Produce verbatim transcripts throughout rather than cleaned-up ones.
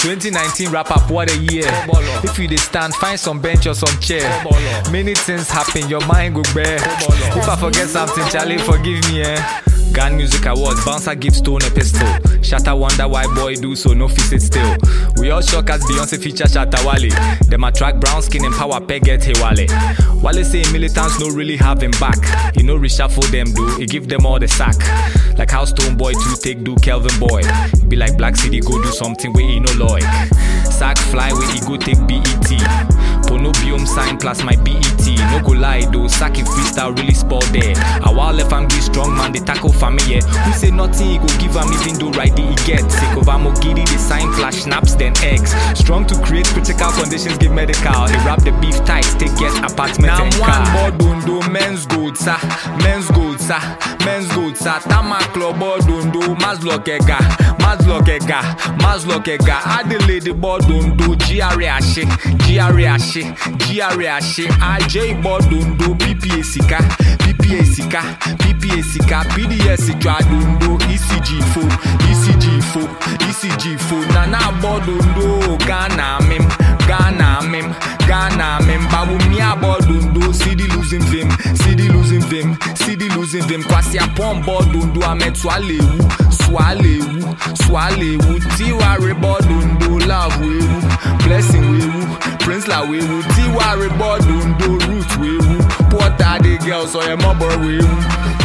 twenty nineteen wrap up, what a year. If you dey stand, find some bench or some chair. Many things happen, your mind go bare. If I forget something, Charlie, forgive me, eh. Gun Music Awards, Bouncer gives Stone a pistol. Shatta wonder why boy do so, no fit sit still. We all shock as Beyonce feature Shatta Wale. Them attract brown skin and power peg get hey Wale. Wale say militants no really have him back. He no reshuffle them do, he give them all the sack. Like how Stone Boy to take do Kelvin Boy. He be like Black City go do something where he no Lloyd. Sack fly where he go take B E T. Ponobium sign plus my B E T. No go lie though, Saki freestyle really spoiled there. A while left I'm be strong man, they tackle family. Yeah. Who say nothing he go give him even though right he get. Sick of Amo Giddy, the sign flash snaps then eggs. Strong to create critical conditions, give medical. He wrap the beef tight, take get apartment now and car. Now one more dundo, men's gold sir, men's gold sir, men's gold sir. Tama club or dundo, Mazlokega, Mazlokega, Mazlokega. Adelaide board dundo, Giariashi, Giariashi, Giariashi. I J board dundo, P P A Sika, P P A Sika, P P A Sika, P D S Twa dundo, E C G fo, E C G fo, E C G fo. Nana board dundo, Ghana mim, Ghana mim, Ghana mim. Babu mia board dundo, C D losing vim, C D losing vim, C D losing vim. Kwasi upon board dundo, I met swalewu, swalewu, swalewu. Tiwa reboard dundo, love wewu, blessing wewu, Prince la wewu. Tiwa reboard dundo, root wewu. Porta the girl, so your mother wewu.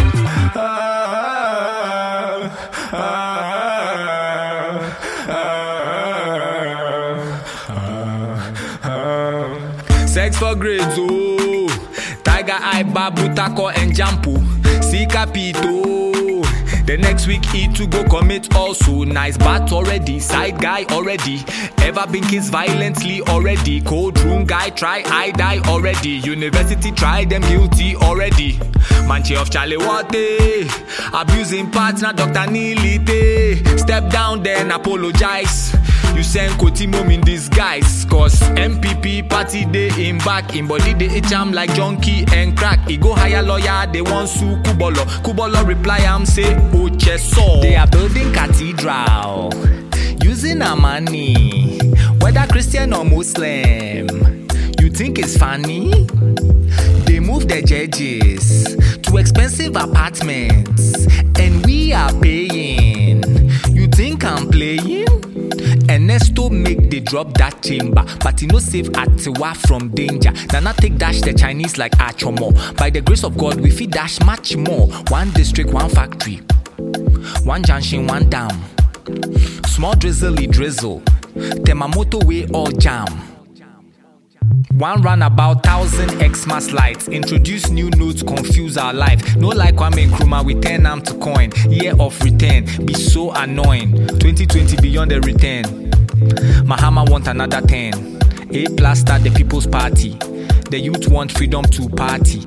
Sex for grades, oh. Tiger Eye, Babu, Taco, and Jampu. Sika Pito. The next week, he to go commit also. Nice bat already, side guy already. Ever been kissed violently already. Cold room guy, try, I die already. University, try them guilty already. Manche of Charlie Wate. Abusing partner, Doctor Nilite. Step down then apologize. You send Kotimo in disguise. Cause M P P party day in back. In body they itch am like junkie and crack. He go hire lawyer, they want sue Kubolo. Kubolo reply am say Ocheso. They are building cathedral using our money. Whether Christian or Muslim, you think it's funny? They move their judges to expensive apartments and we are paying. You think I'm playing? Ernesto make they drop that chamber, but he no save Atiwa from danger. Nana take dash the Chinese like Achomo. By the grace of God, we feed dash much more. One district, one factory, one junction, one dam. Small drizzly drizzle, Temamoto way all jam. One run about thousand Xmas lights. Introduce new notes, confuse our life. No like Kwame Nkrumah, we turn them to coin. Year of return, be so annoying. twenty twenty beyond the return. Mahama want another ten. A plus start the people's party. The youth want freedom to party.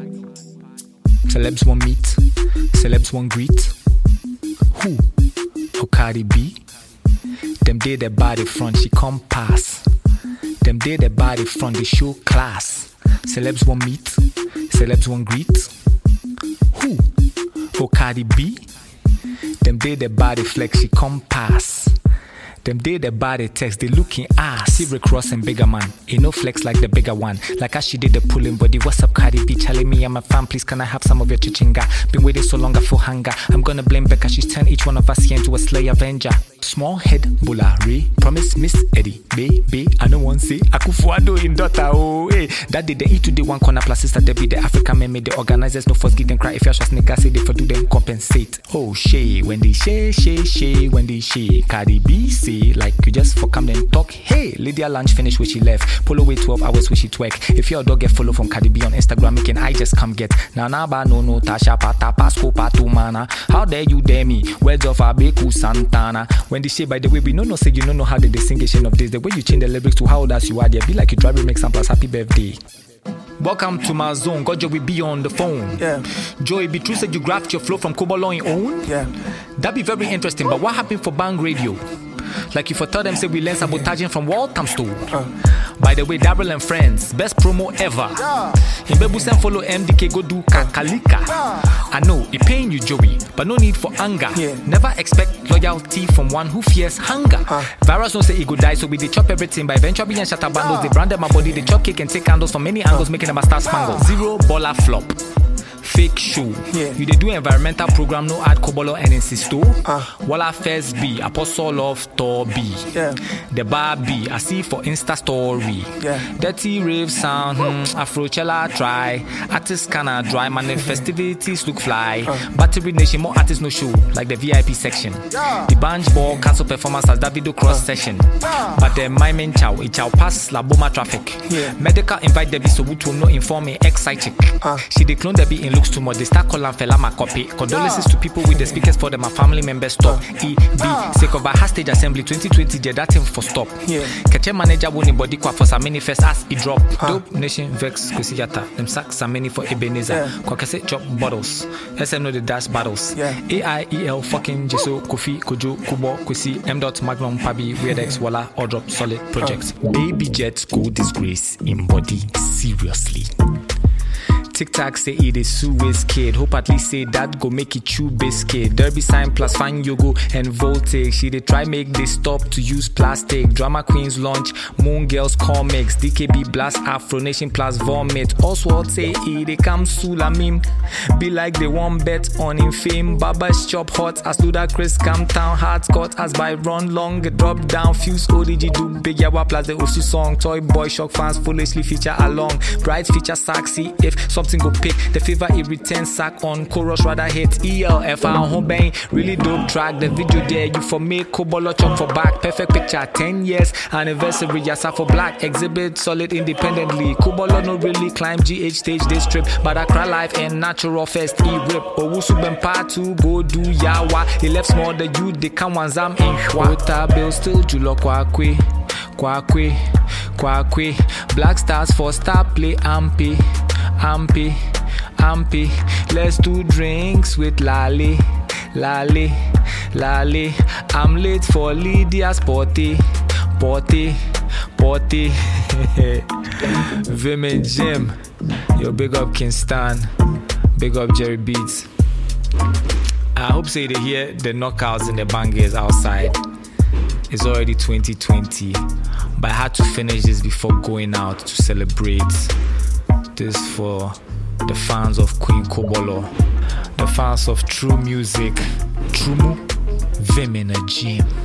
Celebs want meet, celebs want greet. Who? Oh, Cardi B. Them day the body front, she come pass. Them day the body front, they show class. Celebs want meet, celebs want greet. Who? Oh, Cardi B. Them day the body flex, she come pass. Them day the body text, they looking ass. See Rick Ross and bigger man, ain't no flex like the bigger one. Like as she did the pulling body. What's up, Cardi B? Telling me I'm a fan, please can I have some of your chichinga? Been waiting so long I feel hunger. I'm gonna blame Becca, she's turned each one of us here into a slay avenger. Small head, Bula, Ray, promise Miss Eddie, baby, I don't want to say Akufuado in daughter, oh, hey. That day they eat today one corner plus sister Debbie, the African men made the organizers no first give them cry. If you're just niggas say they for do them compensate. Oh, shay, when they shay, shay, shay, when they shay, Cardi B say like you just for come then talk. Hey, Lydia lunch finished where she left. Polo wait twelve hours where she twerk. If your dog get follow from Cardi B on Instagram, making I just come get. Nana ba no no Tasha pata pasco patu mana. How dare you dare me? Words of Abeku Santana. When they say by the way we no no say you no know how they, they sing a shade of this. The way you change the lyrics to how old as you are, they be like you try to make samples happy birthday. Welcome to my zone. God, we be on the phone. Yeah. Joey, be true said you graphed your flow from Kobolo in own. Yeah. That'd be very interesting. But what happened for Bang Radio? Like if I tell them say we learn sabotaging from Waltham Store. Uh. By the way, Daryl and friends, best promo ever. Yeah. In Bebusen follow M D K go do kakalika. Yeah. I know it pain you, Joey, but no need for anger. Yeah. Never expect loyalty from one who fears hunger. Uh. Virus don't say it go die, so we they chop everything. By eventually and shatter bundles, they branded my body, they chop cake and take candles from many angles, making them a star spangle. Zero baller flop. Fake show. Yeah. You they do environmental program, no add Kobolo and insisto. Uh. Walla first B, apostle of Tor B. Yeah. The bar B, I see for Insta story. Yeah. Dirty rave sound, hmm, Afrochella try. Artists kinda dry, man, the festivities look fly. Uh. Battery Nation, more artists no show, like the V I P section. Yeah. The Banj Ball cancel performance as that video cross uh. session. Yeah. But the my main chow, it chow pass La Boma traffic. Yeah. Medical invite Debbie so we to no inform me ex side chick. Uh. She declone Debbie in looks too much. They start calling fella my copy. Condolences to people with the speakers for them, my family members stop. E B sake of a hostage assembly twenty twenty, yeah, that thing for stop. Yeah. Catch a manager winning body qua for some manifest as it drop. Huh. Dope nation vex kusiyata. Them sacks some many for Ebenezer. Yeah. Kwakase chop bottles. S M know the dash battles. Yeah. A I E L fucking Jeso Kofi Kojo Kubo Kusi M. Magnum Pabi Weird X Walla or drop solid projects. Huh. Baby Jets go disgrace in body seriously. TikTok say it is Suez kid. Hope at least say that go make it true biscuit. Derby sign plus fine yogo and voltage. She they try make they stop to use plastic. Drama queens launch Moon Girls comics. D K B blast Afro Nation plus vomit. Oswald say it they come Sulamin. Be like they want bet on in fame. Baba's chop hot as Ludacris come town. Hard cut as by run long. Drop down fuse O D G do big yawa plus the Osu song. Toy boy shock fans foolishly feature along. Bright feature sexy if something go pick the fever it returns sack on chorus rather hit E L F on home bang really dope track the video there you for me Kobolo chop for back perfect picture ten years anniversary yasa for black exhibit solid independently Kobolo no really climb G H stage this trip but I cry life and natural first e rip Owusu ben part two go do yawa he left small the youth they come one zam in Water bill still julo kwa kwe kwa kwe kwa kwe black stars for star play ampy Ampy, ampy, let's do drinks with Lale, Lale, Lale. I'm late for Lydia's party, party, party. Vim and Jim, yo, big up Kingston, big up Jerry Beats. I hope say they hear the knockouts and the bangers outside. It's already twenty twenty, but I had to finish this before going out to celebrate. This for the fans of Queen Kobolo, the fans of true music, True Vim in a Gym.